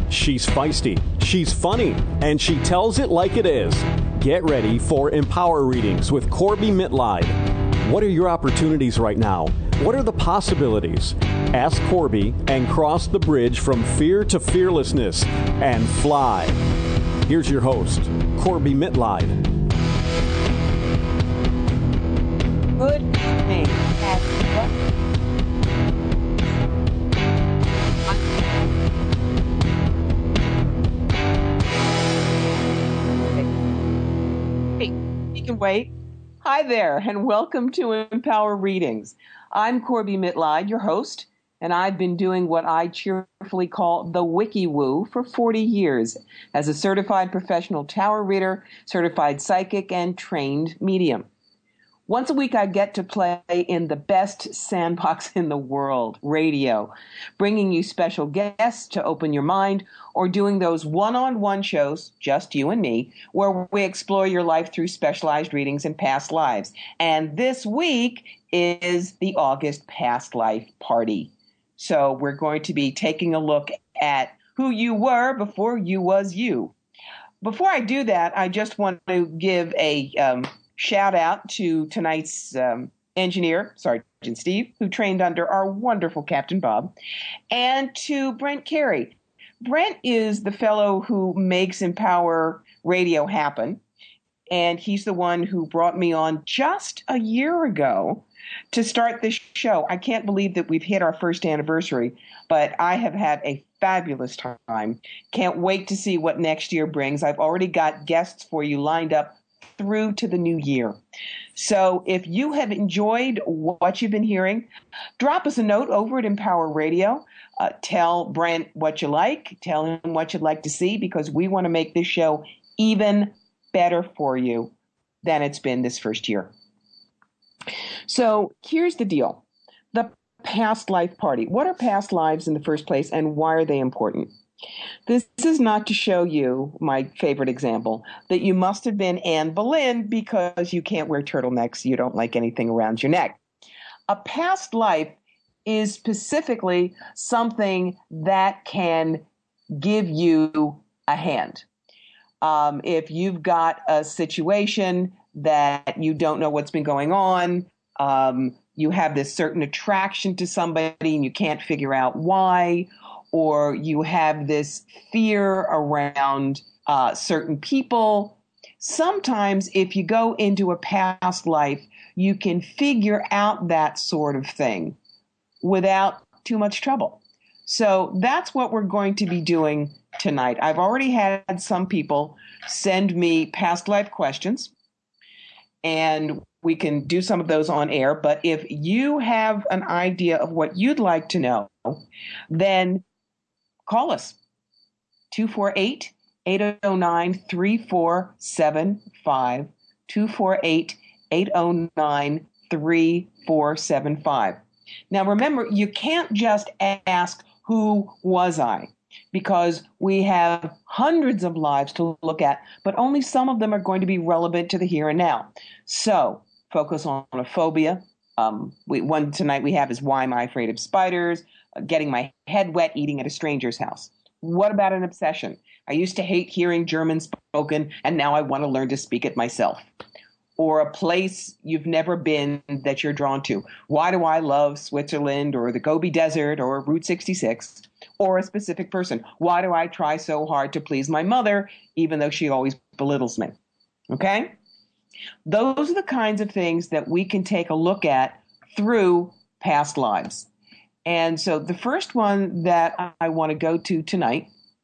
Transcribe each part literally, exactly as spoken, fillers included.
She's feisty, she's funny, and she tells it like it is. Get ready for Empower Readings with Corby Mitleid. What are your opportunities right now? What are the possibilities? Ask Corby and cross the bridge from fear to fearlessness and fly. Here's your host, Corby Mitleid. Good evening. Hey, you can wait. Hi there, and welcome to Empower Readings. I'm Corby Mitleid, your host, and I've been doing what I cheerfully call the Wiki Woo for forty years as a certified professional tarot reader, certified psychic, and trained medium. Once a week, I get to play in the best sandbox in the world, radio, bringing you special guests to open your mind, or doing those one-on-one shows, just you and me, where we explore your life through specialized readings and past lives. And this week is the August Past Life Party. So we're going to be taking a look at who you were before you was you. Before I do that, I just want to give a um, shout out to tonight's um, engineer, Sergeant Steve, who trained under our wonderful Captain Bob, and to Brent Carey. Brent is the fellow who makes Empower Radio happen, and he's the one who brought me on just a year ago to start this show. I can't believe that we've hit our first anniversary, but I have had a fabulous time. Can't wait to see what next year brings. I've already got guests for you lined up through to the new year. So if you have enjoyed what you've been hearing, drop us a note over at Empower Radio. Uh, tell Brent what you like. Tell him what you'd like to see, because we want to make this show even better for you than it's been this first year. So here's the deal. The past life party. What are past lives in the first place, and why are they important? This is not to show you, my favorite example, that you must have been Anne Boleyn because you can't wear turtlenecks, you don't like anything around your neck. A past life is specifically something that can give you a hand. Um, if you've got a situation that you don't know what's been going on, um, you have this certain attraction to somebody and you can't figure out why, or you have this fear around uh, certain people. Sometimes if you go into a past life, you can figure out that sort of thing without too much trouble. So that's what we're going to be doing tonight. I've already had some people send me past life questions, and we can do some of those on air. But if you have an idea of what you'd like to know, then call us, two four eight, eight oh nine, three four seven five, two four eight, eight oh nine, three four seven five. Now remember, you can't just ask, who was I? Because we have hundreds of lives to look at, but only some of them are going to be relevant to the here and now. So focus on a phobia. Um, we, one tonight we have is, why am I afraid of spiders? Getting my head wet eating at a stranger's house. What about an obsession? I used to hate hearing German spoken, and now I want to learn to speak it myself. Or a place you've never been that you're drawn to. Why do I love Switzerland or the Gobi Desert or Route sixty-six? Or a specific person. Why do I try so hard to please my mother, even though she always belittles me? Okay? Those are the kinds of things that we can take a look at through past lives. And so the first one that I want to go to tonight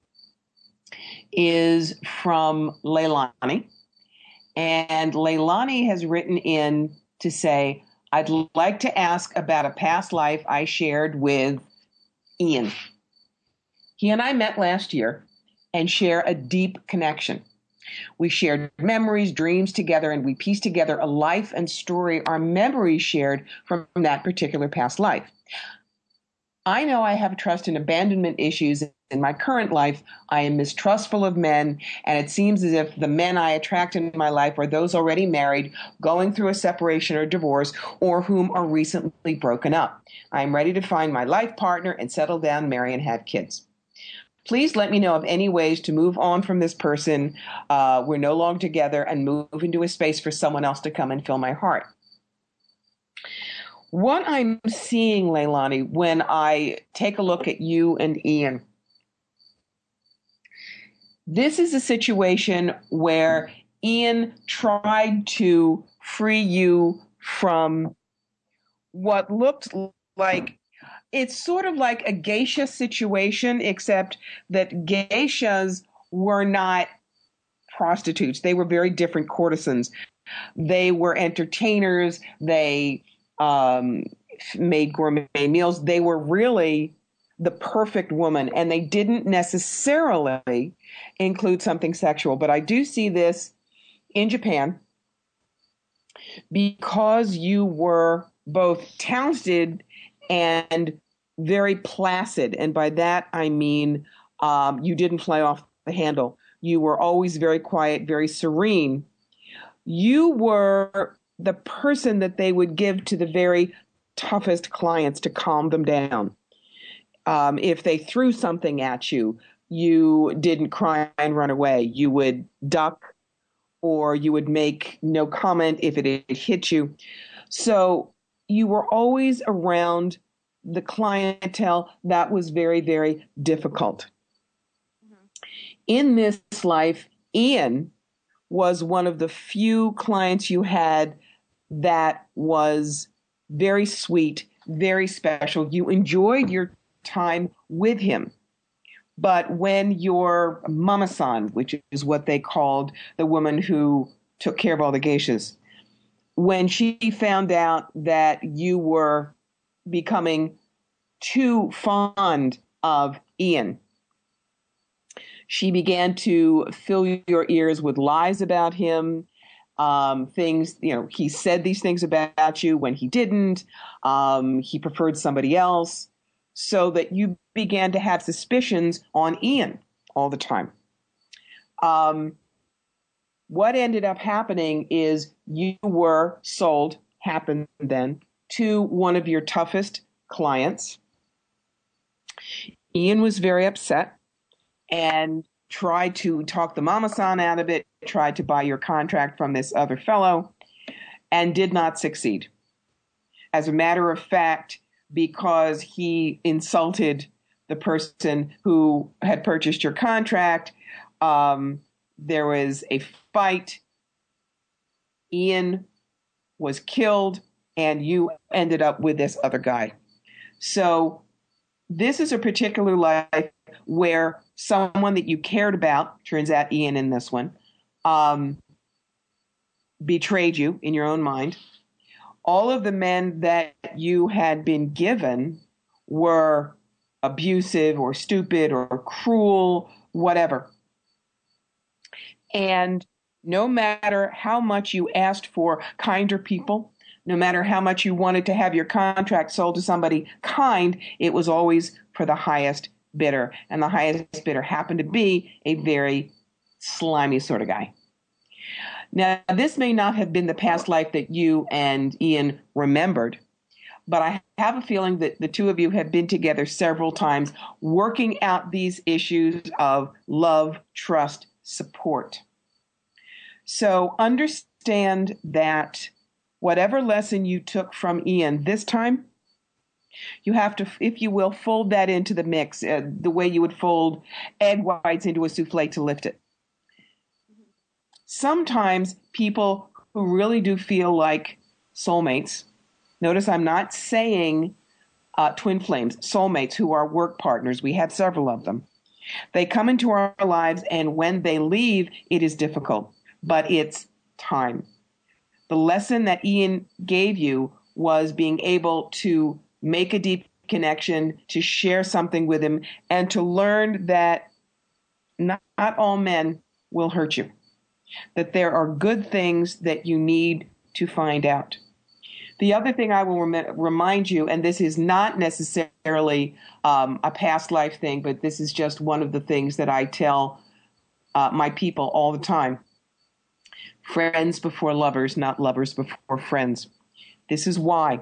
is from Leilani. And Leilani has written in to say, I'd like to ask about a past life I shared with Ian. He and I met last year and share a deep connection. We shared memories, dreams together, and we pieced together a life and story, our memories shared from that particular past life. I know I have trust and abandonment issues in my current life. I am mistrustful of men, and it seems as if the men I attract in my life are those already married, going through a separation or divorce, or whom are recently broken up. I am ready to find my life partner and settle down, marry, and have kids. Please let me know of any ways to move on from this person. Uh, we're no longer together, and move into a space for someone else to come and fill my heart. What I'm seeing, Leilani, when I take a look at you and Ian, this is a situation where Ian tried to free you from what looked like, it's sort of like a geisha situation, except that geishas were not prostitutes. They were very different courtesans. They were entertainers. They um, made gourmet meals. They were really the perfect woman, and they didn't necessarily include something sexual. But I do see this in Japan because you were both talented and very placid. And by that, I mean um, you didn't fly off the handle. You were always very quiet, very serene. You were the person that they would give to the very toughest clients to calm them down. Um, if they threw something at you, you didn't cry and run away. You would duck, or you would make no comment if it had hit you. So you were always around the clientele that was very, very difficult. Mm-hmm. In this life, Ian was one of the few clients you had that was very sweet, very special. You enjoyed your time with him. But when your mama-san, which is what they called the woman who took care of all the geishas, when she found out that you were becoming too fond of Ian, she began to fill your ears with lies about him, um, things, you know, he said these things about you when he didn't, um, he preferred somebody else, so that you began to have suspicions on Ian all the time. Um, what ended up happening is you were sold, happened then, to one of your toughest clients. Ian was very upset and tried to talk the mama-san out of it, tried to buy your contract from this other fellow, and did not succeed. As a matter of fact, because he insulted the person who had purchased your contract, um, there was a fight. Ian was killed, and you ended up with this other guy. So this is a particular life where someone that you cared about, turns out Ian in this one, um, betrayed you in your own mind. All of the men that you had been given were abusive or stupid or cruel, whatever. And no matter how much you asked for kinder people, no matter how much you wanted to have your contract sold to somebody kind, it was always for the highest bidder. And the highest bidder happened to be a very slimy sort of guy. Now, this may not have been the past life that you and Ian remembered, but I have a feeling that the two of you have been together several times working out these issues of love, trust, support. So understand that whatever lesson you took from Ian this time, you have to, if you will, fold that into the mix, uh, the way you would fold egg whites into a souffle to lift it. Sometimes people who really do feel like soulmates, notice I'm not saying uh, twin flames, soulmates who are work partners. We have several of them. They come into our lives, and when they leave, it is difficult, but it's time. The lesson that Ian gave you was being able to make a deep connection, to share something with him, and to learn that not, not all men will hurt you, that there are good things that you need to find out. The other thing I will rem- remind you, and this is not necessarily um, a past life thing, but this is just one of the things that I tell uh, my people all the time. Friends before lovers, not lovers before friends. This is why.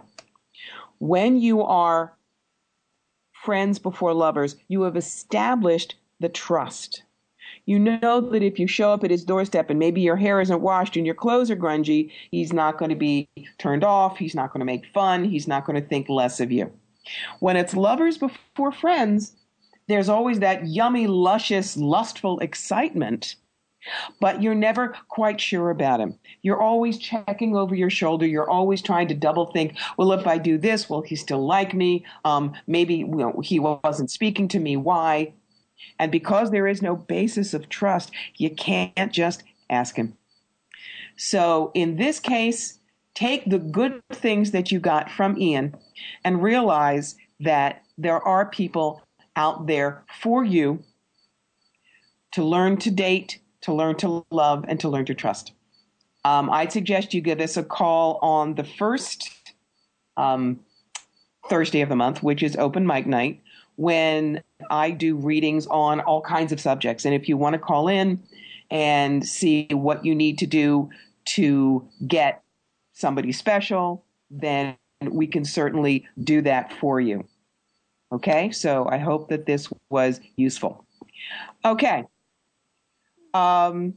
When you are friends before lovers, you have established the trust. You know that if you show up at his doorstep and maybe your hair isn't washed and your clothes are grungy, he's not going to be turned off. He's not going to make fun. He's not going to think less of you. When it's lovers before friends, there's always that yummy, luscious, lustful excitement, but you're never quite sure about him. You're always checking over your shoulder. You're always trying to double think, well, if I do this, will he still like me? Um, maybe you know, he wasn't speaking to me. Why? And because there is no basis of trust, you can't just ask him. So in this case, take the good things that you got from Ian and realize that there are people out there for you to learn to date, to learn to love, and to learn to trust. Um, I'd suggest you give us a call on the first um, Thursday of the month, which is open mic night, when I do readings on all kinds of subjects. And if you want to call in and see what you need to do to get somebody special, then we can certainly do that for you. Okay, so I hope that this was useful. Okay. Um,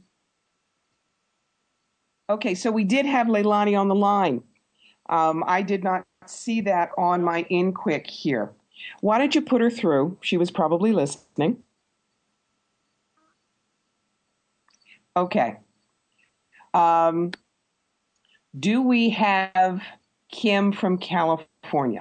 okay, so we did have Leilani on the line. Um, I did not see that on my in quick here. Why don't you put her through? She was probably listening. Okay. Um, do we have Kim from California?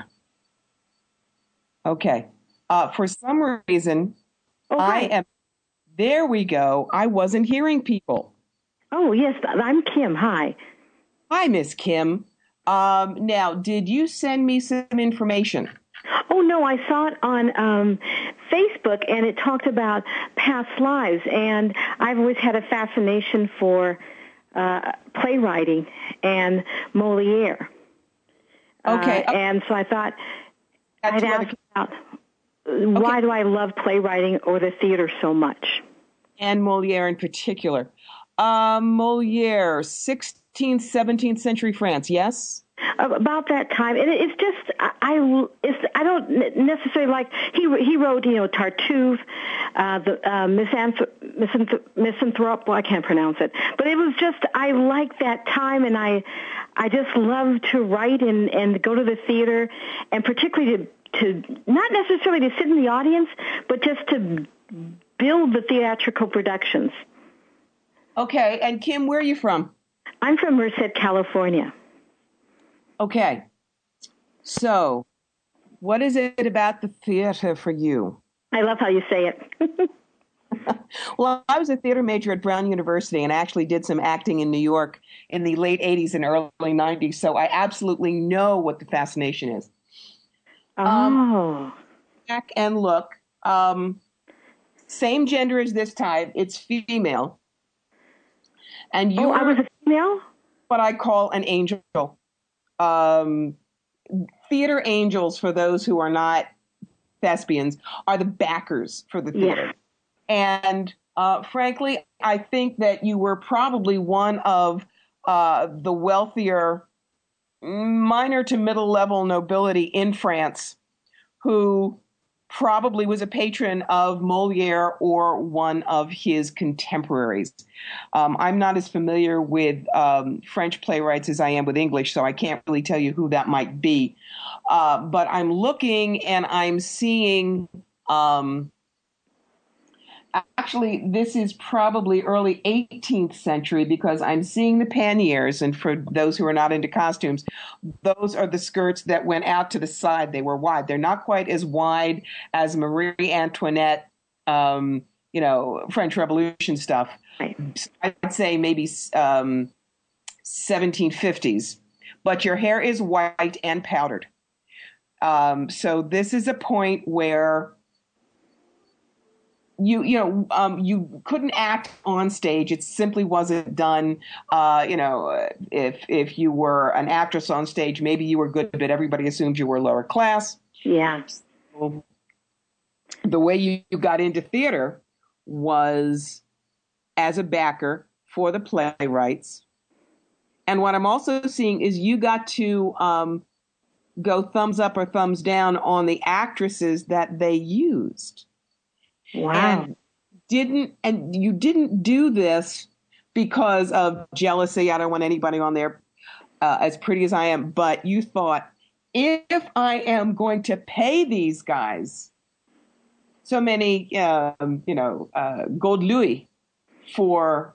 Okay. Uh, for some reason, oh, I am. There we go. I wasn't hearing people. Oh, yes. I'm Kim. Hi. Hi, Miss Kim. Um, now, did you send me some information? Oh, no, I saw it on um, Facebook, and it talked about past lives, and I've always had a fascination for uh, playwriting and Moliere. Okay. Uh, and so I thought That's I'd ask about why okay. do I love playwriting or the theater so much? And Moliere in particular. Uh, Moliere, sixteenth, seventeenth century France, yes? About that time, and it's just I it's I don't necessarily like he he wrote you know Tartuffe, uh, the uh, misanthrop, misanthrop, misanthrop well I can't pronounce it, but it was just I like that time, and I I just love to write and and go to the theater, and particularly to to not necessarily to sit in the audience, but just to build the theatrical productions. Okay, and Kim, where are you from? I'm from Merced, California. Okay, so what is it about the theater for you? I love how you say it. Well, I was a theater major at Brown University and actually did some acting in New York in the late eighties and early nineties, so I absolutely know what the fascination is. Oh. Um, back and look. Um, same gender as this time. It's female. And you oh, I are was a female? What I call an angel. Um, theater angels, for those who are not thespians, are the backers for the theater. Yeah. And uh, frankly, I think that you were probably one of uh, the wealthier, minor to middle level nobility in France who probably was a patron of Moliere or one of his contemporaries. Um, I'm not as familiar with um, French playwrights as I am with English, so I can't really tell you who that might be. Uh, but I'm looking and I'm seeing, um, actually, this is probably early eighteenth century because I'm seeing the panniers. And for those who are not into costumes, those are the skirts that went out to the side. They were wide. They're not quite as wide as Marie Antoinette, um, you know, French Revolution stuff. Right. I'd say maybe um, seventeen fifties. But your hair is white and powdered. Um, so this is a point where You you know um, you couldn't act on stage. It simply wasn't done. Uh, you know, if if you were an actress on stage, maybe you were good, but everybody assumed you were lower class. Yeah. So the way you, you got into theater was as a backer for the playwrights. And what I'm also seeing is you got to um, go thumbs up or thumbs down on the actresses that they used. Wow. And didn't, and you didn't do this because of jealousy. I don't want anybody on there uh, as pretty as I am, but you thought, if I am going to pay these guys so many, um, you know, uh, gold louis for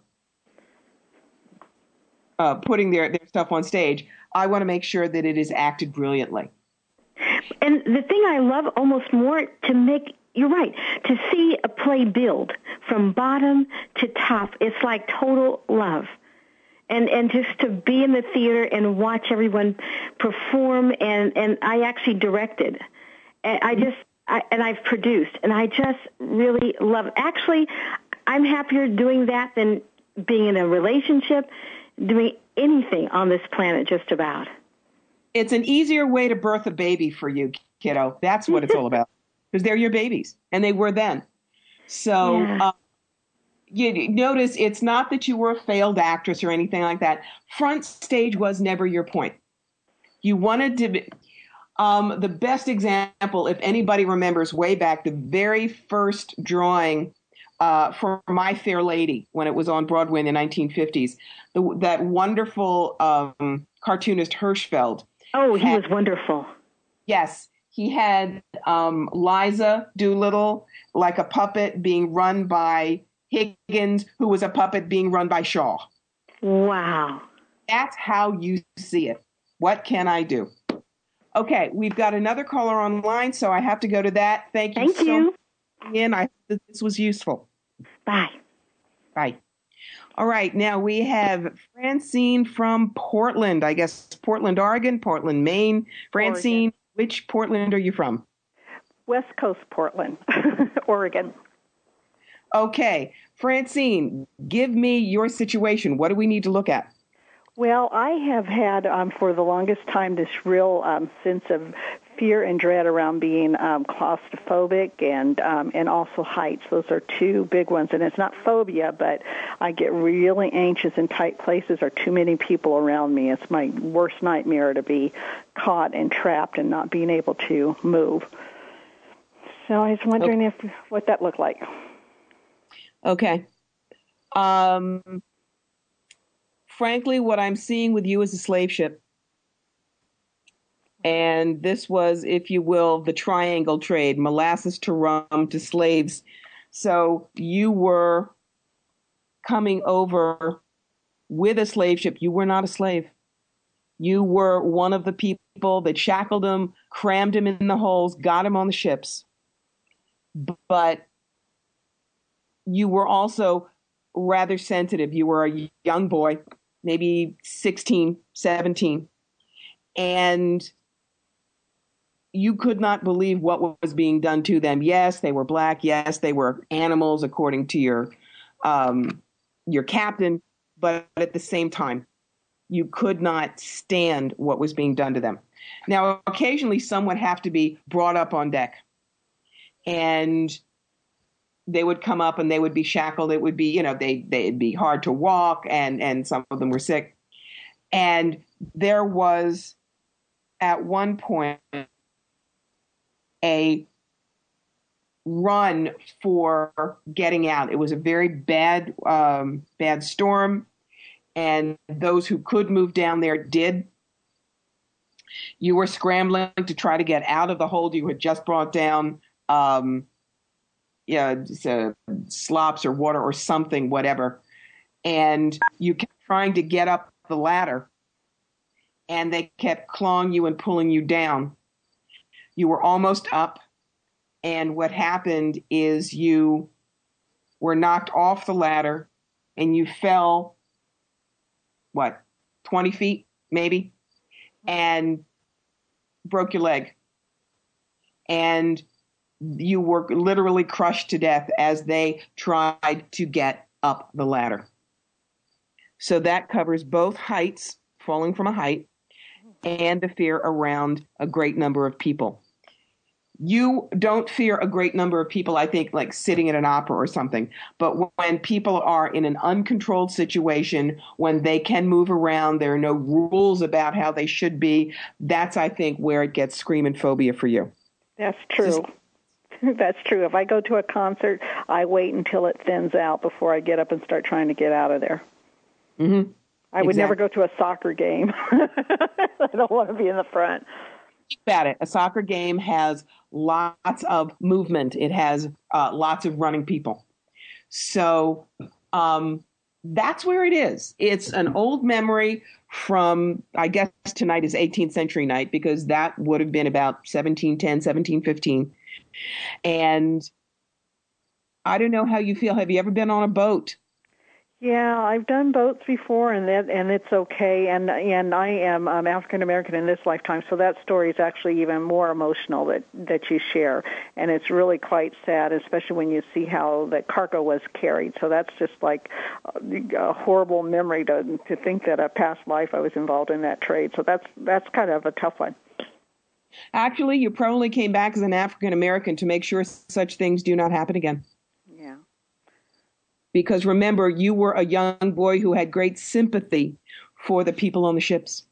uh, putting their, their stuff on stage, I want to make sure that it is acted brilliantly. And the thing I love almost more to make, you're right, to see a play build from bottom to top, it's like total love. And and just to be in the theater and watch everyone perform, and, and I actually directed. And I just, I, and I've produced, and I just really love it. Actually, I'm happier doing that than being in a relationship, doing anything on this planet, just about. It's an easier way to birth a baby for you, kiddo. That's what it's all about. Because they're your babies, and they were then. So yeah. uh, you notice it's not that you were a failed actress or anything like that. Front stage was never your point. You wanted to be, um, the best example, if anybody remembers way back, the very first drawing uh, for My Fair Lady, when it was on Broadway in the nineteen fifties, the, that wonderful um, cartoonist Hirschfeld. Oh, he had, was wonderful. Yes. He had um, Liza Doolittle, like a puppet being run by Higgins, who was a puppet being run by Shaw. Wow. That's how you see it. What can I do? Okay, we've got another caller online, so I have to go to that. Thank you Thank so you. much. Again, I hope that this was useful. Bye. Bye. All right, now we have Francine from Portland. I guess Portland, Oregon, Portland, Maine. Francine, Oregon. Which Portland are you from? West Coast Portland, Oregon. Okay. Francine, give me your situation. What do we need to look at? Well, I have had um, for the longest time this real um, sense of fear and dread around being um, claustrophobic and um, and also heights. Those are two big ones. And it's not phobia, but I get really anxious in tight places or too many people around me. It's my worst nightmare to be caught and trapped and not being able to move. So I was wondering okay. if what that looked like. Okay. Um, frankly, what I'm seeing with you is a slave ship. And this was, if you will, the triangle trade, molasses to rum to slaves. So you were coming over with a slave ship. You were not a slave. You were one of the people that shackled him, crammed him in the holes, got him on the ships. But you were also rather sensitive. You were a young boy, maybe sixteen, seventeen. And you could not believe what was being done to them. Yes, they were black. Yes, they were animals, according to your um, your captain. But at the same time, you could not stand what was being done to them. Now, occasionally, some would have to be brought up on deck. And they would come up and they would be shackled. It would be, you know, they, they'd be hard to walk, and, and some of them were sick. And there was, at one point, a run for getting out. It was a very bad, um, bad storm, and those who could move down there did. You were scrambling to try to get out of the hold you had just brought down, um, yeah, uh, slops or water or something, whatever. And you kept trying to get up the ladder, and they kept clawing you and pulling you down. You were almost up, and what happened is you were knocked off the ladder, and you fell, what, twenty feet, maybe, and broke your leg. And you were literally crushed to death as they tried to get up the ladder. So that covers both heights, falling from a height, and the fear around a great number of people. You don't fear a great number of people, I think, like sitting at an opera or something. But when people are in an uncontrolled situation, when they can move around, there are no rules about how they should be, that's, I think, where it gets screaming phobia for you. That's true. That's true. If I go to a concert, I wait until it thins out before I get up and start trying to get out of there. Mm-hmm. I would exactly. never go to a soccer game. I don't want to be in the front. Think about it. A soccer game has lots of movement. It has uh, lots of running people. So um, that's where it is. It's an old memory from, I guess tonight is eighteenth century night, because that would have been about seventeen ten, seventeen fifteen. And I don't know how you feel. Have you ever been on a boat? Yeah, I've done boats before, and that and it's okay. And and I am um, African American in this lifetime, so that story is actually even more emotional that that you share, and it's really quite sad, especially when you see how that cargo was carried. So that's just like a, a horrible memory to to think that a past life I was involved in that trade. So that's that's kind of a tough one. Actually, you probably came back as an African American to make sure such things do not happen again. Yeah. Because remember, you were a young boy who had great sympathy for the people on the ships.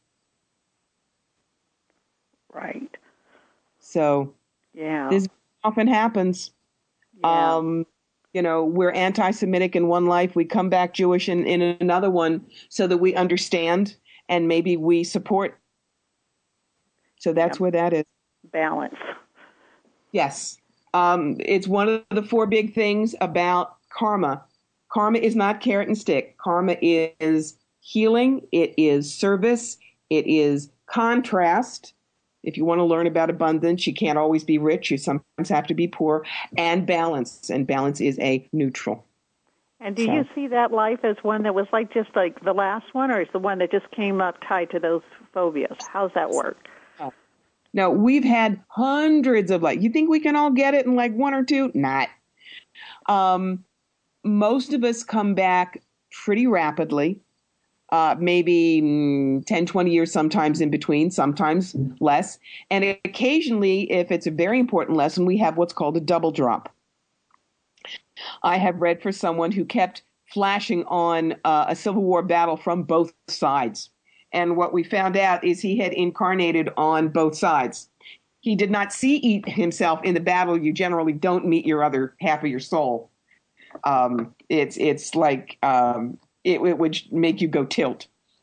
Right. So, yeah, this often happens. Yeah. Um, you know, we're anti-Semitic in one life, we come back Jewish in, in another one, so that we understand and maybe we support. So that's Yep. where that is. Balance. Yes. Um, it's one of the four big things about karma. Karma is not carrot and stick. Karma is healing. It is service. It is contrast. If you want to learn about abundance, you can't always be rich. You sometimes have to be poor. And balance. And balance is a neutral. And do So. you see that life as one that was like just like the last one, or is the one that just came up tied to those phobias? How's that work? No, we've had hundreds of like, you think we can all get it in like one or two? Not. Um, most of us come back pretty rapidly, uh, maybe mm, ten, twenty years, sometimes in between, sometimes less. And occasionally, if it's a very important lesson, we have what's called a double drop. I have read for someone who kept flashing on uh, a Civil War battle from both sides. And what we found out is he had incarnated on both sides. He did not see himself in the battle. You generally don't meet your other half of your soul. Um, it's it's like um, it, it would make you go tilt.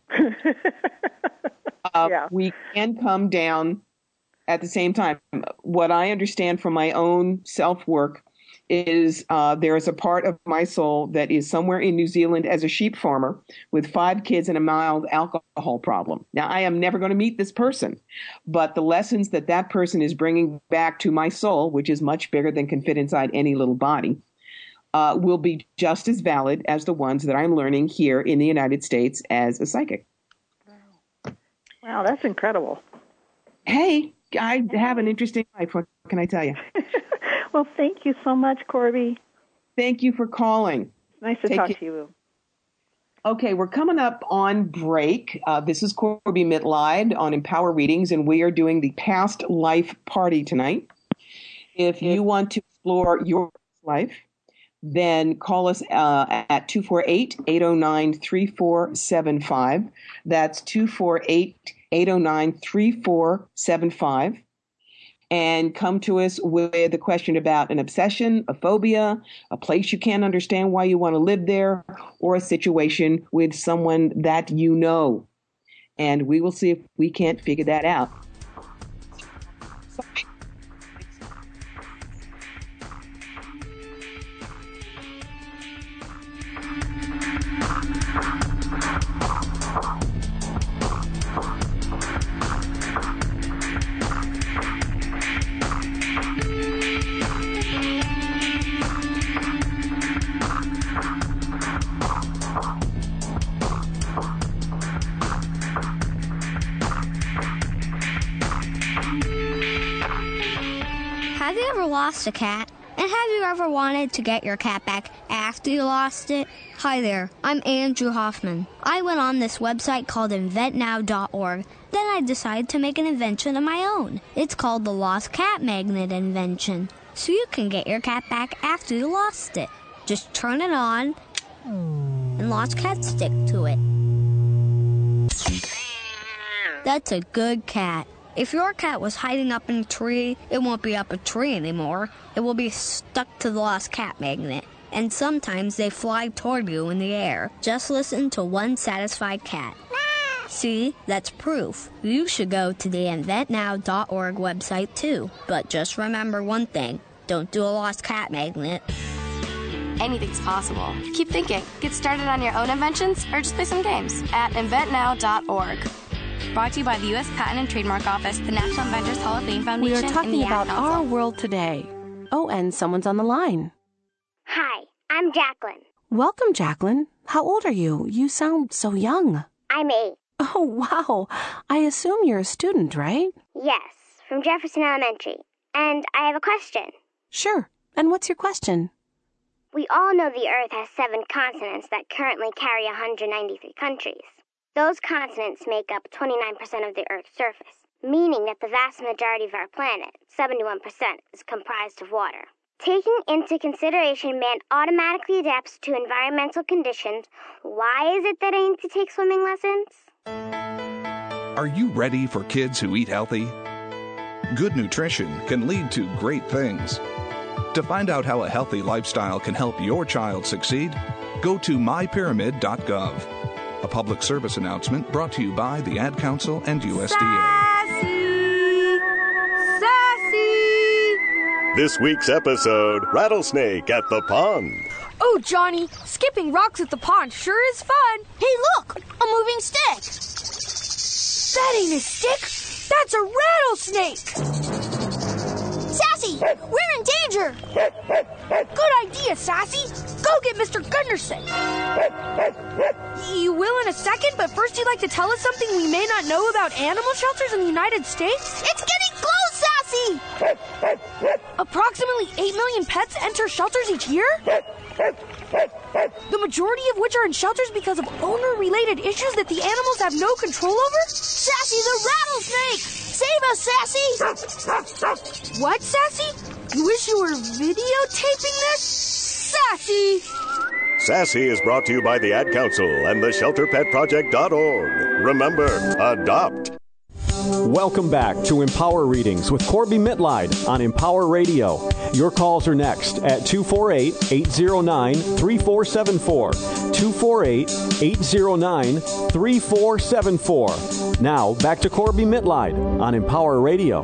uh, Yeah. We can come down at the same time. What I understand from my own self-work is uh, there is a part of my soul that is somewhere in New Zealand as a sheep farmer with five kids and a mild alcohol problem. Now, I am never going to meet this person, but the lessons that that person is bringing back to my soul, which is much bigger than can fit inside any little body, uh, will be just as valid as the ones that I'm learning here in the United States as a psychic. Wow, that's incredible. Hey, I have an interesting life. What can I tell you? Well, thank you so much, Corby. Thank you for calling. Nice to Take talk it. to you. Okay, we're coming up on break. Uh, this is Corby Mitleid on Empower Readings, and we are doing the Past Life Party tonight. If you want to explore your life, then call us uh, at two four eight, eight oh nine, three four seven five. That's two four eight, eight oh nine, three four seven five. And come to us with a question about an obsession, a phobia, a place you can't understand why you want to live there, or a situation with someone that you know. And we will see if we can't figure that out. Have you ever lost a cat? And have you ever wanted to get your cat back after you lost it? Hi there, I'm Andrew Hoffman. I went on this website called invent now dot org. Then I decided to make an invention of my own. It's called the Lost Cat Magnet Invention. So you can get your cat back after you lost it. Just turn it on, and lost cats stick to it. That's a good cat. If your cat was hiding up in a tree, it won't be up a tree anymore. It will be stuck to the lost cat magnet. And sometimes they fly toward you in the air. Just listen to one satisfied cat. See, that's proof. You should go to the invent now dot org website too. But just remember one thing. Don't do a lost cat magnet. Anything's possible. Keep thinking. Get started on your own inventions or just play some games at invent now dot org. Brought to you by the U S Patent and Trademark Office, the National Inventors Hall of Fame Foundation, We are talking and the about Ad our Council. world today. Oh, and someone's on the line. Hi, I'm Jacqueline. Welcome, Jacqueline. How old are you? You sound so young. I'm eight. Oh, wow. I assume you're a student, right? Yes, from Jefferson Elementary. And I have a question. Sure. And what's your question? We all know the Earth has seven continents that currently carry one hundred ninety-three countries. Those continents make up twenty-nine percent of the Earth's surface, meaning that the vast majority of our planet, seventy-one percent, is comprised of water. Taking into consideration man automatically adapts to environmental conditions, why is it that I need to take swimming lessons? Are you ready for kids who eat healthy? Good nutrition can lead to great things. To find out how a healthy lifestyle can help your child succeed, go to my pyramid dot gov. A public service announcement brought to you by the Ad Council and U S D A. Sassy! Sassy! This week's episode, Rattlesnake at the Pond. Oh, Johnny, skipping rocks at the pond sure is fun. Hey, look, a moving stick. That ain't a stick. That's a rattlesnake. Sassy, we're in danger. Good idea, Sassy. Go get Mister Gunderson. You will in a second, but first you'd like to tell us something we may not know about animal shelters in the United States? It's getting close, Sassy. Approximately eight million pets enter shelters each year? The majority of which are in shelters because of owner-related issues that the animals have no control over? Sassy the rattlesnake! Save us, Sassy! What, Sassy? You wish you were videotaping this? Sassy! Sassy is brought to you by the Ad Council and the shelter pet project dot org. Remember, adopt. Welcome back to Empower Readings with Corby Mitleid on Empower Radio. Your calls are next at two four eight, eight zero nine, three four seven four. two four eight, eight zero nine, three four seven four. Now, back to Corby Mitleid on Empower Radio.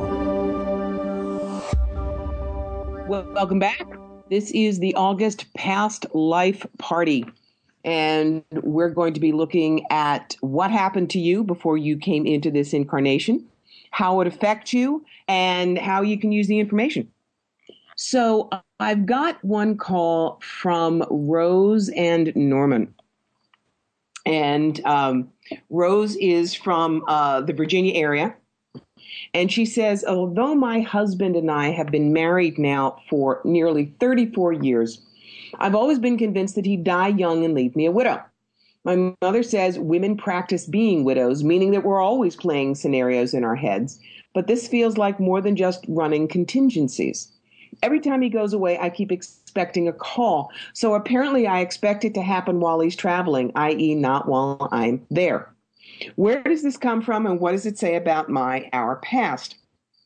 Well, welcome back. This is the August Past Life Party. And we're going to be looking at what happened to you before you came into this incarnation, how it affects you, and how you can use the information. So uh, I've got one call from Rose and Norman. And um, Rose is from uh, the Virginia area. And she says, although my husband and I have been married now for nearly thirty-four years, I've always been convinced that he'd die young and leave me a widow. My mother says women practice being widows, meaning that we're always playing scenarios in our heads. But this feels like more than just running contingencies. Every time he goes away, I keep expecting a call. So apparently I expect it to happen while he's traveling, that is not while I'm there. Where does this come from, and what does it say about my, our past?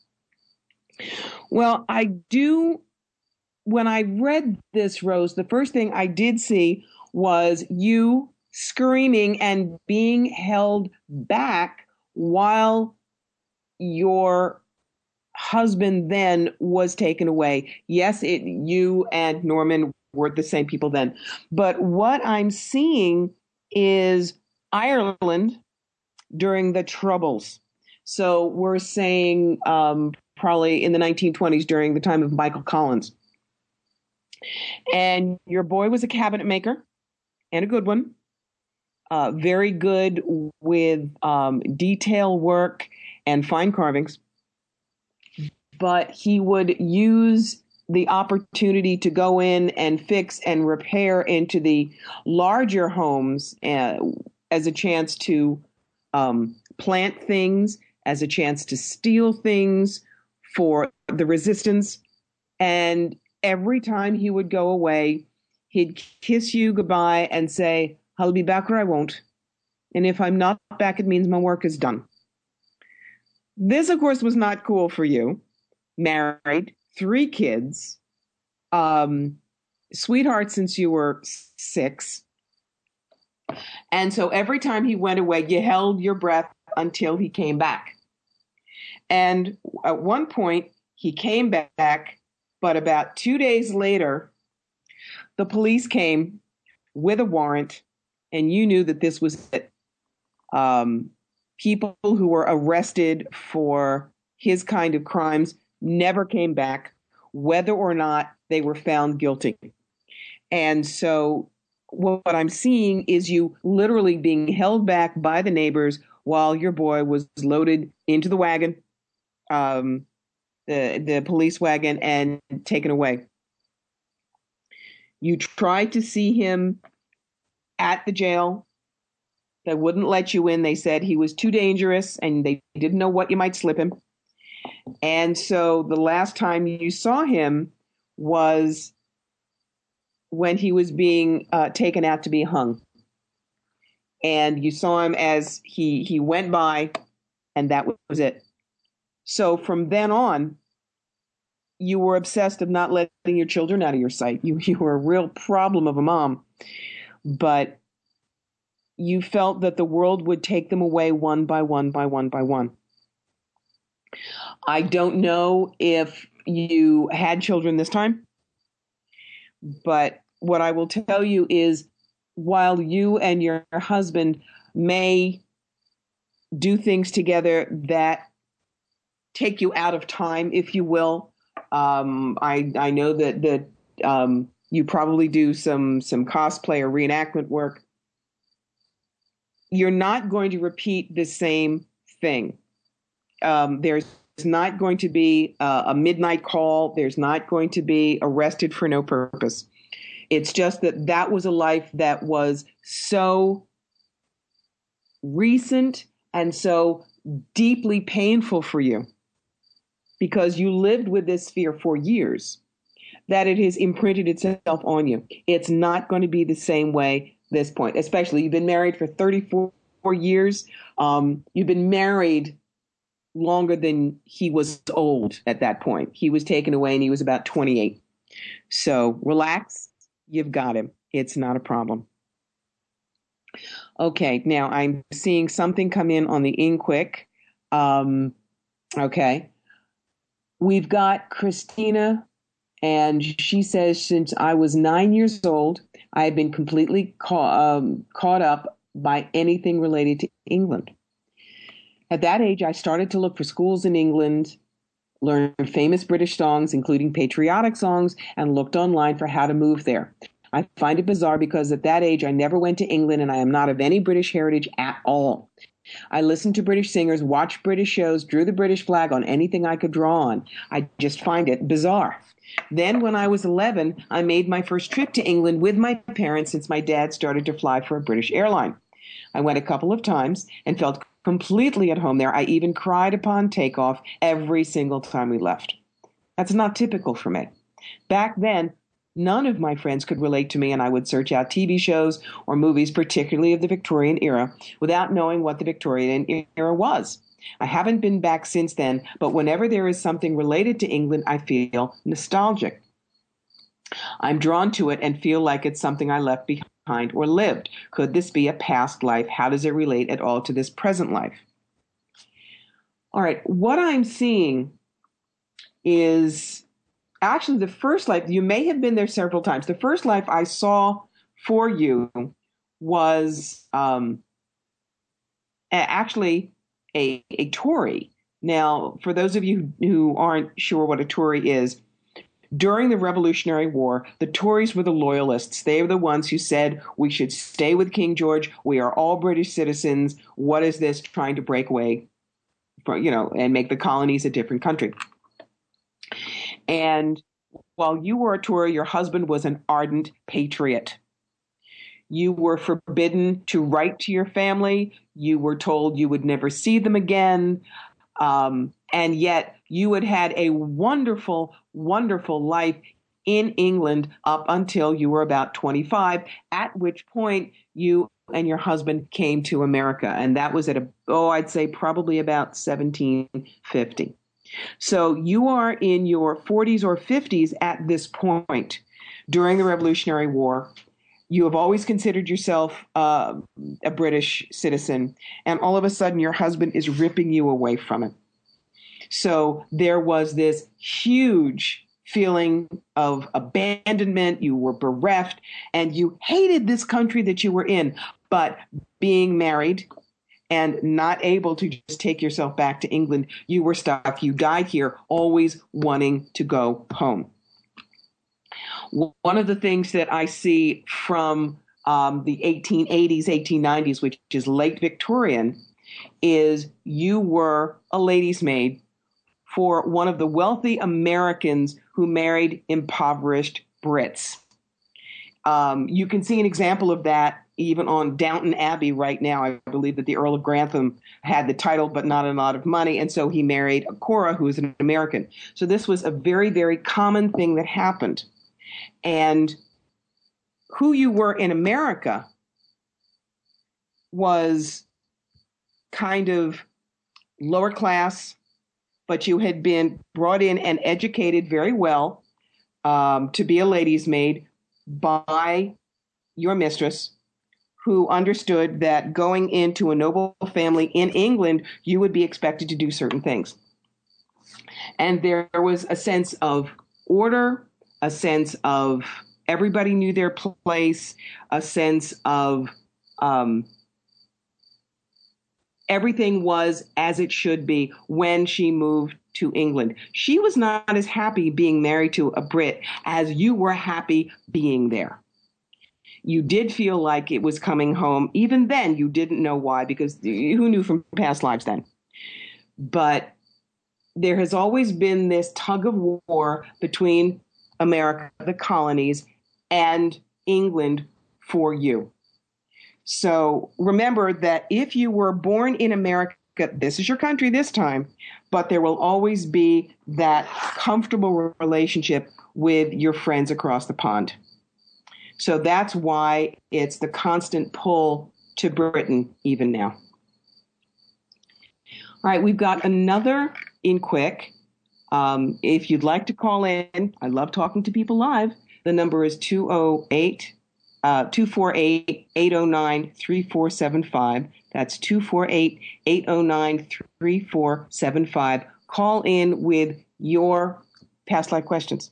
Well, I do... When I read this, Rose, the first thing I did see was you screaming and being held back while your husband then was taken away. Yes, it, you and Norman were the same people then. But what I'm seeing is Ireland during the Troubles. So we're saying um, probably in the nineteen twenties during the time of Michael Collins. And your boy was a cabinet maker, and a good one. Uh, very good with um, detail work and fine carvings. But he would use the opportunity to go in and fix and repair into the larger homes uh, as a chance to um, plant things, as a chance to steal things for the resistance. And every time he would go away, he'd kiss you goodbye and say, I'll be back or I won't. And if I'm not back, it means my work is done. This, of course, was not cool for you. Married, three kids, um, sweetheart since you were six. And so every time he went away, you held your breath until he came back. And at one point, he came back, but about two days later, the police came with a warrant, and you knew that this was it. Um, people who were arrested for his kind of crimes never came back, whether or not they were found guilty. And so what I'm seeing is you literally being held back by the neighbors while your boy was loaded into the wagon, um, the, the police wagon, and taken away. You tried to see him at the jail. They wouldn't let you in. They said he was too dangerous and they didn't know what you might slip him. And so the last time you saw him was when he was being uh, taken out to be hung. And you saw him as he, he went by, and that was it. So from then on, you were obsessed of not letting your children out of your sight. You, you were a real problem of a mom. But you felt that the world would take them away one by one by one by one. I don't know if you had children this time, but what I will tell you is while you and your husband may do things together that take you out of time, if you will, um, I, I know that, that um, you probably do some, some cosplay or reenactment work. You're not going to repeat the same thing. Um, there's not going to be a, a midnight call. There's not going to be arrested for no purpose. It's just that that was a life that was so recent and so deeply painful for you because you lived with this fear for years that it has imprinted itself on you. It's not going to be the same way this point, especially you've been married for thirty-four years. Um, you've been married longer than he was old at that point. He was taken away and he was about twenty-eight. So relax. You've got him. It's not a problem. Okay. Now I'm seeing something come in on the InQuick. Um, okay. We've got Christina, and she says, since I was nine years old, I have been completely ca- um, caught up by anything related to England. At that age, I started to look for schools in England, learned famous British songs, including patriotic songs, and looked online for how to move there. I find it bizarre because at that age, I never went to England and I am not of any British heritage at all. I listened to British singers, watched British shows, drew the British flag on anything I could draw on. I just find it bizarre. Then when I was eleven, I made my first trip to England with my parents since my dad started to fly for a British airline. I went a couple of times and felt completely at home there. I even cried upon takeoff every single time we left. That's not typical for me. Back then, none of my friends could relate to me, and I would search out T V shows or movies, particularly of the Victorian era, without knowing what the Victorian era was. I haven't been back since then, but whenever there is something related to England, I feel nostalgic. I'm drawn to it and feel like it's something I left behind or lived. Could this be a past life? How does it relate at all to this present life? All right, what I'm seeing is actually the first life. You may have been there several times. The first life I saw for you was um, actually a, a Tory. Now, for those of you who aren't sure what a Tory is, during the Revolutionary War, the Tories were the loyalists. They were the ones who said, we should stay with King George. We are all British citizens. What is this trying to break away from, you know, and make the colonies a different country? And while you were a Tory, your husband was an ardent patriot. You were forbidden to write to your family. You were told you would never see them again. Um, and yet you had had a wonderful, wonderful life in England up until you were about twenty-five, at which point you and your husband came to America, and that was at a, oh, I'd say probably about seventeen fifty. So you are in your forties or fifties at this point during the Revolutionary War. You have always considered yourself uh, a British citizen, and all of a sudden your husband is ripping you away from it. So there was this huge feeling of abandonment. You were bereft, and you hated this country that you were in. But being married and not able to just take yourself back to England, you were stuck. You died here, always wanting to go home. One of the things that I see from um, the eighteen eighties, eighteen nineties, which is late Victorian, is you were a lady's maid for one of the wealthy Americans who married impoverished Brits. Um, you can see an example of that even on Downton Abbey right now. I believe that the Earl of Grantham had the title but not a lot of money, and so he married a Cora, who is an American. So this was a very, very common thing that happened. And who you were in America was kind of lower class, but you had been brought in and educated very well um, to be a lady's maid by your mistress, who understood that going into a noble family in England, you would be expected to do certain things. And there was a sense of order, a sense of everybody knew their place, a sense of um, everything was as it should be when she moved to England. She was not as happy being married to a Brit as you were happy being there. You did feel like it was coming home. Even then, you didn't know why, because who knew from past lives then? But there has always been this tug of war between America, the colonies, and England for you. So remember that if you were born in America, this is your country this time, but there will always be that comfortable relationship with your friends across the pond. So that's why it's the constant pull to Britain even now. All right, we've got another in quick. Um, if you'd like to call in, I love talking to people live. The number is two oh eight, two four eight, eight oh nine, three four seven five. That's two four eight, eight oh nine, three four seven five. Call in with your past life questions.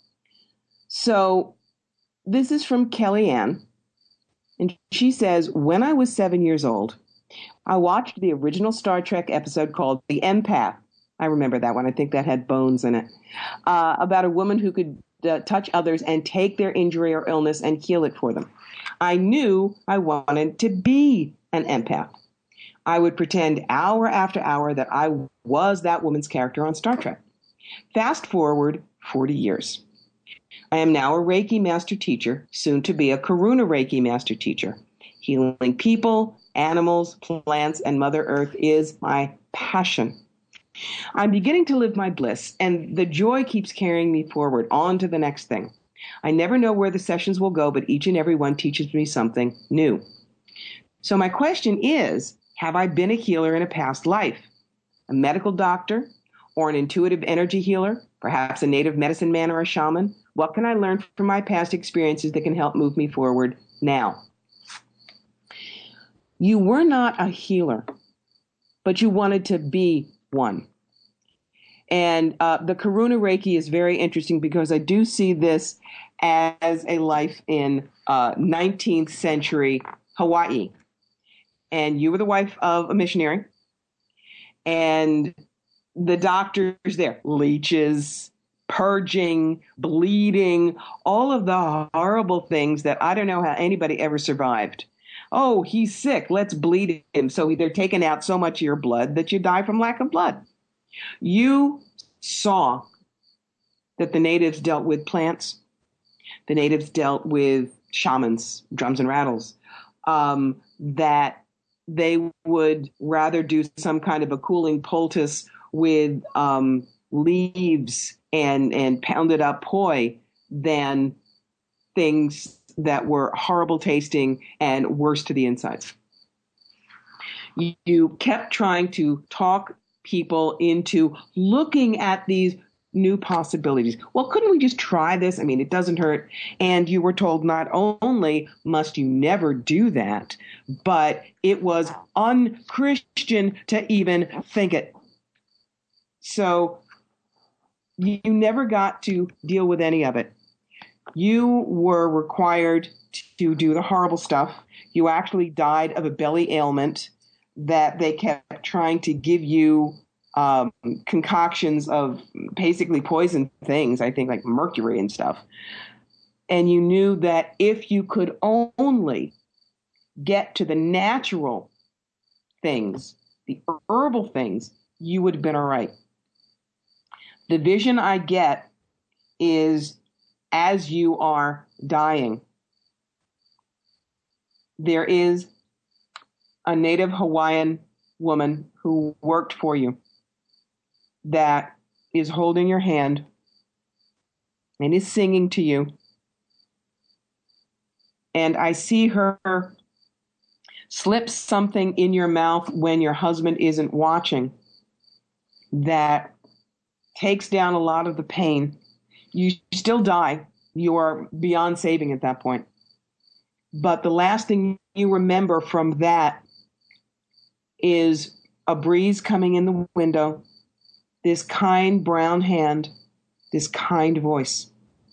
So this is from Kellyanne, and she says, when I was seven years old, I watched the original Star Trek episode called The Empath. I remember that one. I think that had bones in it. Uh, about a woman who could uh, touch others and take their injury or illness and heal it for them. I knew I wanted to be an empath. I would pretend hour after hour that I was that woman's character on Star Trek. Fast forward forty years. I am now a Reiki master teacher, soon to be a Karuna Reiki master teacher. Healing people, animals, plants, and Mother Earth is my passion. I'm beginning to live my bliss, and the joy keeps carrying me forward on to the next thing. I never know where the sessions will go, but each and every one teaches me something new. So my question is, have I been a healer in a past life? A medical doctor or an intuitive energy healer? Perhaps a native medicine man or a shaman? What can I learn from my past experiences that can help move me forward now? You were not a healer, but you wanted to be one. And uh, the Karuna Reiki is very interesting because I do see this as a life in uh, nineteenth century Hawaii. And you were the wife of a missionary. And the doctors there, leeches, purging, bleeding, all of the horrible things that I don't know how anybody ever survived. Oh, he's sick. Let's bleed him. So they're taking out so much of your blood that you die from lack of blood. You saw that the natives dealt with plants. The natives dealt with shamans, drums and rattles, um, that they would rather do some kind of a cooling poultice with um, leaves and, and pounded up poi than things that were horrible tasting and worse to the insides. You, you kept trying to talk people into looking at these new possibilities. Well, couldn't we just try this? I mean, it doesn't hurt. And you were told not only must you never do that, but it was unchristian to even think it. So you never got to deal with any of it. You were required to do the horrible stuff. You actually died of a belly ailment that they kept trying to give you um, concoctions of basically poison things, I think like mercury and stuff. And you knew that if you could only get to the natural things, the herbal things, you would have been all right. The vision I get is as you are dying, there is a native Hawaiian woman who worked for you that is holding your hand and is singing to you. And I see her slip something in your mouth when your husband isn't watching that takes down a lot of the pain. You still die. You are beyond saving at that point. But the last thing you remember from that is a breeze coming in the window, this kind brown hand, this kind voice.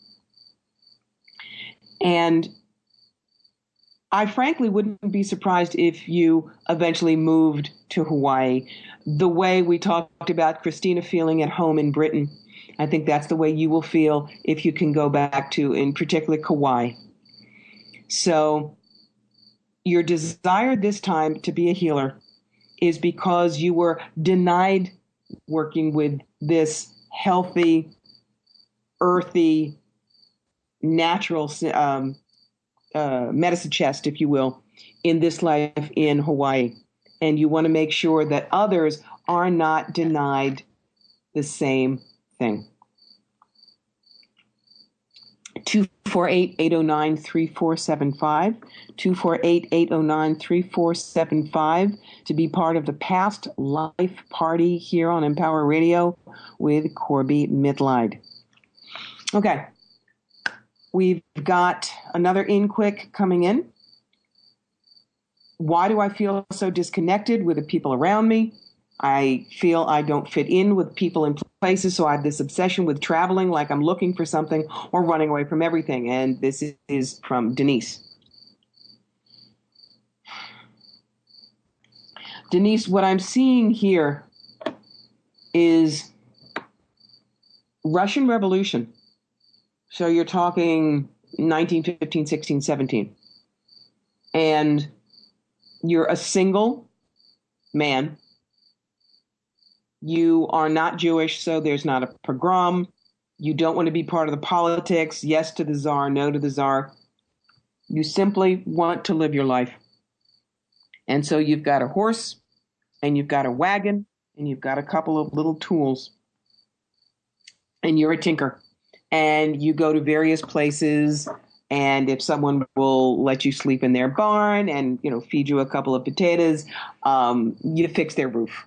And I frankly wouldn't be surprised if you eventually moved to Hawaii. The way we talked about Christina feeling at home in Britain, I think that's the way you will feel if you can go back to, in particular, Kauai. So your desire this time to be a healer is because you were denied working with this healthy, earthy, natural um, uh, medicine chest, if you will, in this life in Hawaii. And you want to make sure that others are not denied the same thing. two four eight, eight oh nine, three four seven five, two four eight, eight oh nine, three four seven five to be part of the past life party here on Empower Radio with Corby Mitleid. Okay, we've got another in quick coming in. Why do I feel so disconnected with the people around me? I feel I don't fit in with people in places, so I have this obsession with traveling like I'm looking for something or running away from everything. And this is from Denise. Denise, what I'm seeing here is Russian Revolution. So you're talking nineteen fifteen, sixteen, seventeen. And you're a single man. You are not Jewish, so there's not a pogrom. You don't want to be part of the politics. Yes to the czar, no to the czar. You simply want to live your life. And so you've got a horse, and you've got a wagon, and you've got a couple of little tools. And you're a tinker. And you go to various places, and if someone will let you sleep in their barn and, you know, feed you a couple of potatoes, um, you fix their roof.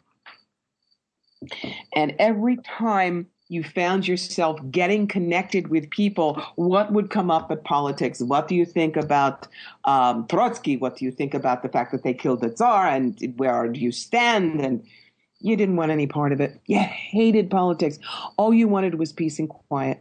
And every time you found yourself getting connected with people, what would come up at politics? What do you think about um, Trotsky? What do you think about the fact that they killed the Tsar? And where do you stand? And you didn't want any part of it. You hated politics. All you wanted was peace and quiet.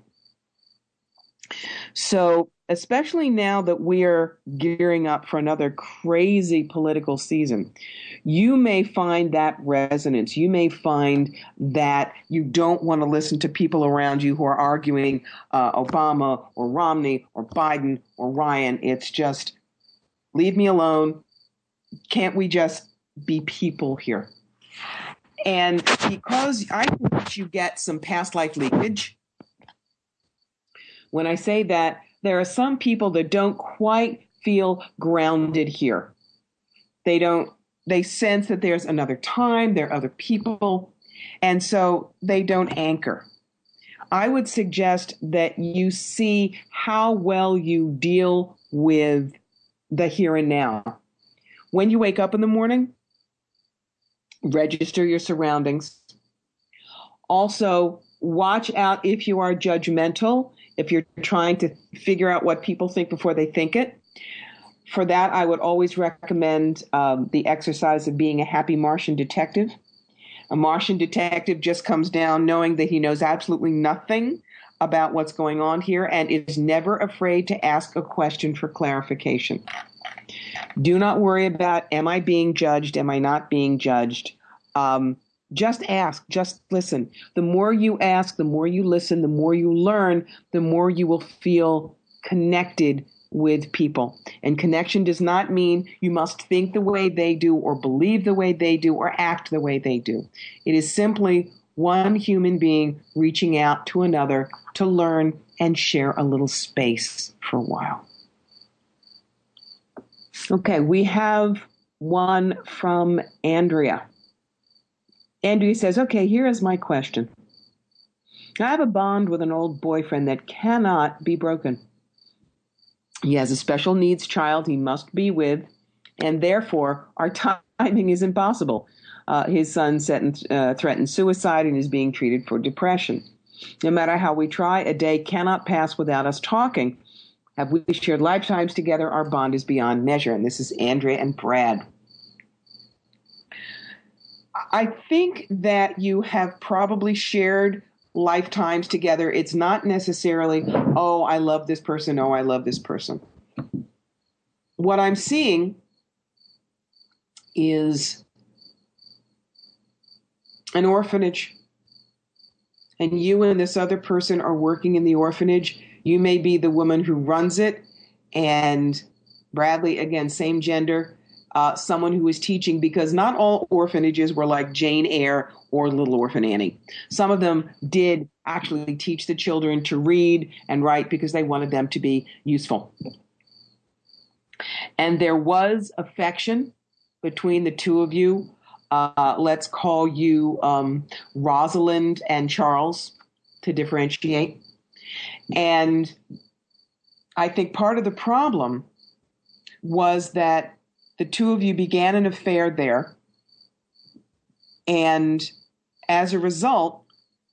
So especially now that we're gearing up for another crazy political season, you may find that resonance. You may find that you don't want to listen to people around you who are arguing uh, Obama or Romney or Biden or Ryan. It's just, leave me alone. Can't we just be people here? And because I think you get some past life leakage, when I say that, there are some people that don't quite feel grounded here. They don't, they sense that there's another time, there are other people, and so they don't anchor. I would suggest that you see how well you deal with the here and now. When you wake up in the morning, register your surroundings. Also, watch out if you are judgmental, if you're trying to figure out what people think before they think it. For that, I would always recommend um, the exercise of being a happy Martian detective. A Martian detective just comes down knowing that he knows absolutely nothing about what's going on here and is never afraid to ask a question for clarification. Do not worry about, am I being judged? Am I not being judged? Um, just ask, just listen. The more you ask, the more you listen, the more you learn, the more you will feel connected with people. And connection does not mean you must think the way they do or believe the way they do or act the way they do. It is simply one human being reaching out to another to learn and share a little space for a while. Okay, we have one from Andrea. Andrea says, okay, here is my question. I have a bond with an old boyfriend that cannot be broken. He has a special needs child he must be with, and therefore our timing is impossible. Uh, his son set and, uh, threatened suicide and is being treated for depression. No matter how we try, a day cannot pass without us talking. Have we shared lifetimes together? Our bond is beyond measure. And this is Andrea and Brad. I think that you have probably shared lifetimes together. It's not necessarily, oh, I love this person. Oh, I love this person. What I'm seeing is an orphanage, and you and this other person are working in the orphanage. You may be the woman who runs it, and Bradley, again, same gender, uh, someone who is teaching, because not all orphanages were like Jane Eyre or Little Orphan Annie. Some of them did actually teach the children to read and write because they wanted them to be useful. And there was affection between the two of you. Uh, let's call you um, Rosalind and Charles to differentiate. And I think part of the problem was that the two of you began an affair there. And as a result,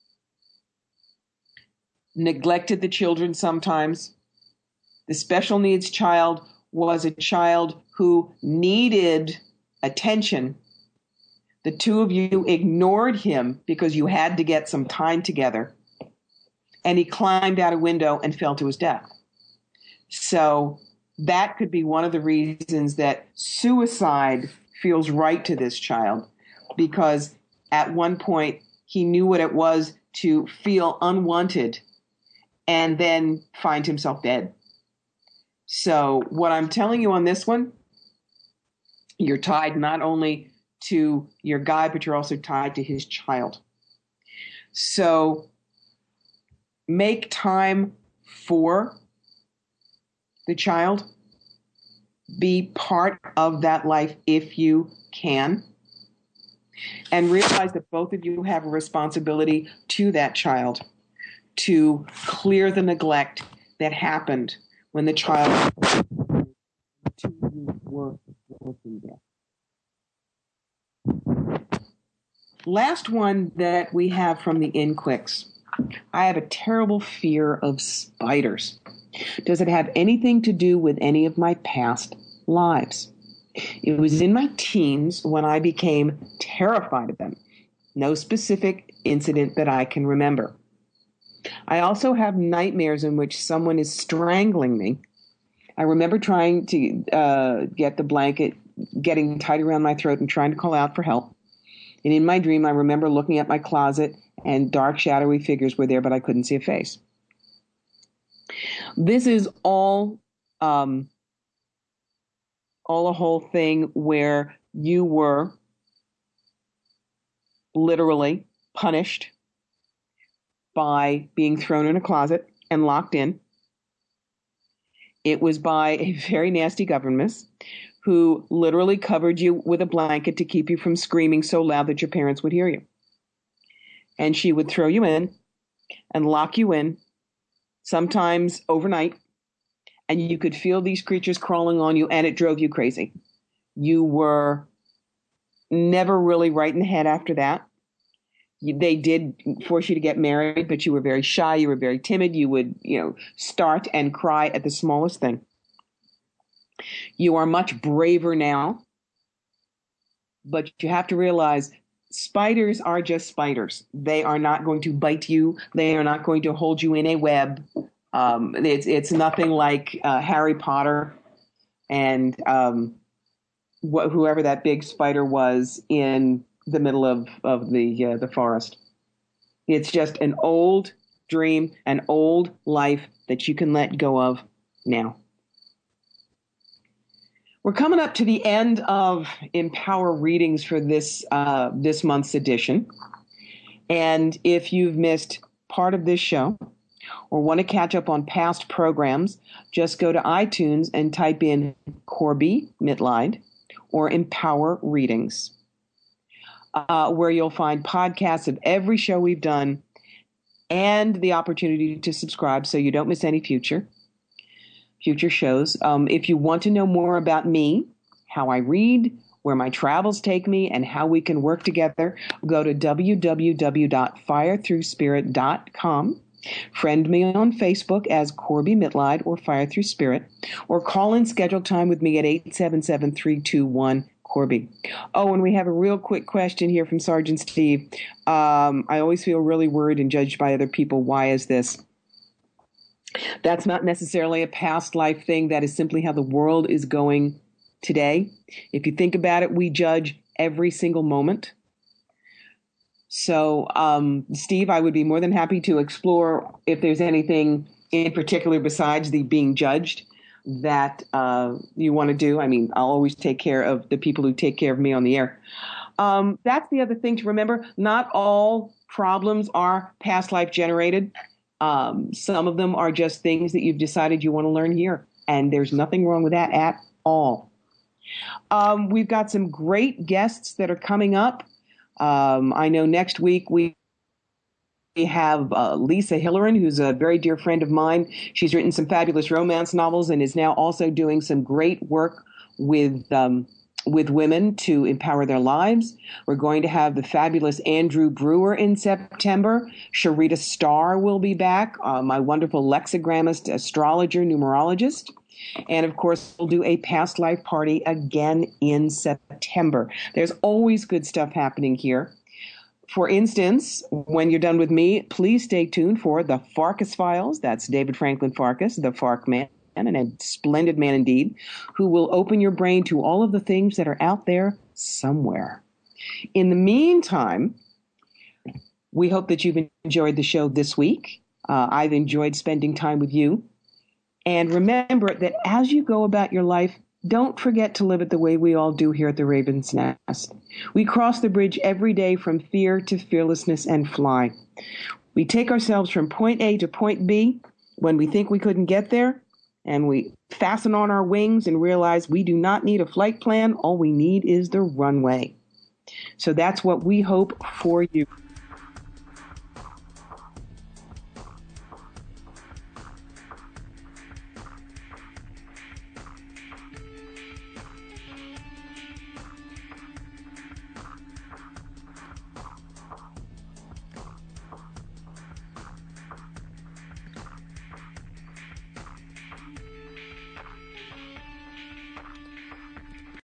neglected the children sometimes. The special needs child was a child who needed attention. The two of you ignored him because you had to get some time together. And he climbed out a window and fell to his death. So that could be one of the reasons that suicide feels right to this child, because at one point he knew what it was to feel unwanted and then find himself dead. So what I'm telling you on this one, you're tied not only to your guy, but you're also tied to his child. So make time for the child. Be part of that life if you can. And realize that both of you have a responsibility to that child to clear the neglect that happened when the child were working there. Last one that we have from the InQuicks. I have a terrible fear of spiders. Does it have anything to do with any of my past lives? It was in my teens when I became terrified of them. No specific incident that I can remember. I also have nightmares in which someone is strangling me. I remember trying to uh, get the blanket, getting tight around my throat and trying to call out for help. And in my dream, I remember looking at my closet and dark, shadowy figures were there, but I couldn't see a face. This is all, um, all a whole thing where you were literally punished by being thrown in a closet and locked in. It was by a very nasty governess who literally covered you with a blanket to keep you from screaming so loud that your parents would hear you. And she would throw you in and lock you in, sometimes overnight, and you could feel these creatures crawling on you, and it drove you crazy. You were never really right in the head after that. You, they did force you to get married, but you were very shy. You were very timid. You would, you know, start and cry at the smallest thing. You are much braver now, but you have to realize spiders are just spiders. They are not going to bite you. They are not going to hold you in a web. Um, it's it's nothing like uh, Harry Potter and um, wh- whoever that big spider was in the middle of of the uh, the forest. It's just an old dream, an old life that you can let go of now. We're coming up to the end of Empower Readings for this uh, this month's edition. And if you've missed part of this show or want to catch up on past programs, just go to iTunes and type in Corby Mitleid or Empower Readings, uh, where you'll find podcasts of every show we've done and the opportunity to subscribe so you don't miss any future. future shows. Um, if you want to know more about me, how I read, where my travels take me, and how we can work together, go to w w w dot fire through spirit dot com. Friend me on Facebook as Corby Mitleid or Fire Through Spirit, or call in schedule time with me at eight seven seven, three two one, Corby. Oh, and we have a real quick question here from Sergeant Steve. Um, I always feel really worried and judged by other people. Why is this? That's not necessarily a past life thing. That is simply how the world is going today. If you think about it, we judge every single moment. So, um, Steve, I would be more than happy to explore if there's anything in particular besides the being judged that uh, you want to do. I mean, I'll always take care of the people who take care of me on the air. Um, that's the other thing to remember. Not all problems are past life generated. Um, some of them are just things that you've decided you want to learn here. And there's nothing wrong with that at all. Um, we've got some great guests that are coming up. Um, I know next week we we have uh, Lisa Hillerin, who's a very dear friend of mine. She's written some fabulous romance novels and is now also doing some great work with um, with women to empower their lives. We're going to have the fabulous Andrew Brewer in September. Sharita Starr will be back, uh, my wonderful lexigrammist, astrologer, numerologist. And, of course, we'll do a past life party again in September. There's always good stuff happening here. For instance, when you're done with me, please stay tuned for the Farkas Files. That's David Franklin Farkas, the Fark Man, and a splendid man indeed, who will open your brain to all of the things that are out there somewhere. In the meantime, we hope that you've enjoyed the show this week. Uh, I've enjoyed spending time with you. And remember that as you go about your life, don't forget to live it the way we all do here at the Raven's Nest. We cross the bridge every day from fear to fearlessness and fly. We take ourselves from point A to point B when we think we couldn't get there, and we fasten on our wings and realize we do not need a flight plan. All we need is the runway. So that's what we hope for you.